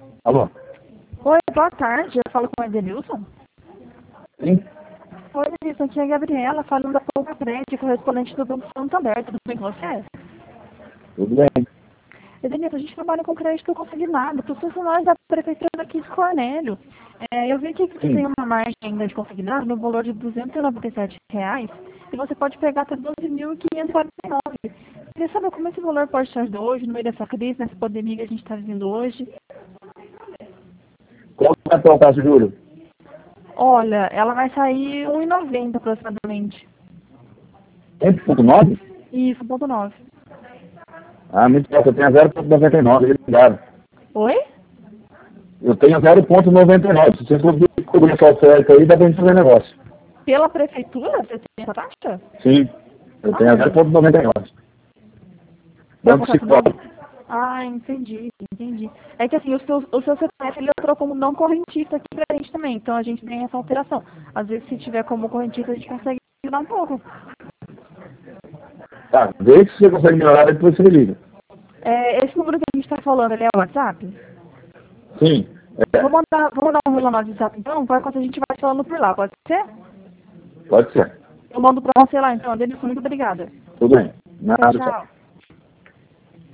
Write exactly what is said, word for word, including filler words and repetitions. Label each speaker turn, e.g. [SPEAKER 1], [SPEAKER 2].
[SPEAKER 1] Alô?
[SPEAKER 2] Oi, boa tarde. Eu falo com o Edenilson.
[SPEAKER 1] Sim?
[SPEAKER 2] Oi, Edenilson. Aqui é a Gabriela, falando da Pouca Crédito, correspondente do Banco Santander. Tudo bem com você?
[SPEAKER 1] Tudo bem.
[SPEAKER 2] Edenilson, a gente trabalha com crédito consignado para os funcionários da Prefeitura daqui de Cornélio. É, eu vi aqui que você
[SPEAKER 1] Sim.
[SPEAKER 2] tem uma margem ainda de consignado no valor de duzentos e noventa e sete reais e você pode pegar até doze mil quinhentos e quarenta e nove. Queria saber como esse valor pode te ajudar hoje, no meio dessa crise, nessa pandemia que a gente está vivendo hoje.
[SPEAKER 1] Qual é a tua taxa de juros?
[SPEAKER 2] Olha, ela vai sair um e noventa aproximadamente.
[SPEAKER 1] um ponto nove?
[SPEAKER 2] Isso, um ponto nove.
[SPEAKER 1] Ah, muito bom. Eu tenho zero ponto noventa e nove. Obrigado.
[SPEAKER 2] Oi?
[SPEAKER 1] Eu tenho zero ponto noventa e nove. Se você conseguir cobrir essa oferta aí, dá pra gente fazer negócio.
[SPEAKER 2] Pela prefeitura você tem essa taxa?
[SPEAKER 1] Sim. Eu tenho
[SPEAKER 2] Ah,
[SPEAKER 1] zero ponto noventa e nove.
[SPEAKER 2] Foi um
[SPEAKER 1] Banco
[SPEAKER 2] contrato novo?
[SPEAKER 1] Cicobi.
[SPEAKER 2] Ah, entendi, entendi. É que assim, o seu, o seu C P F ele entrou como não correntista aqui pra gente também, então a gente tem essa alteração. Às vezes se tiver como correntista a gente consegue ajudar um pouco.
[SPEAKER 1] Tá, vê se você consegue melhorar, depois você me liga.
[SPEAKER 2] É, esse número que a gente tá falando, ele é o WhatsApp?
[SPEAKER 1] Sim. É,
[SPEAKER 2] Vou mandar, vou mandar um lá no WhatsApp então, para quando a gente vai falando por lá, pode ser?
[SPEAKER 1] pode ser.
[SPEAKER 2] Eu mando pra você lá então, Denilson, muito obrigada.
[SPEAKER 1] Tudo bem.
[SPEAKER 2] Tchau,
[SPEAKER 1] Nada, tchau.
[SPEAKER 2] tchau.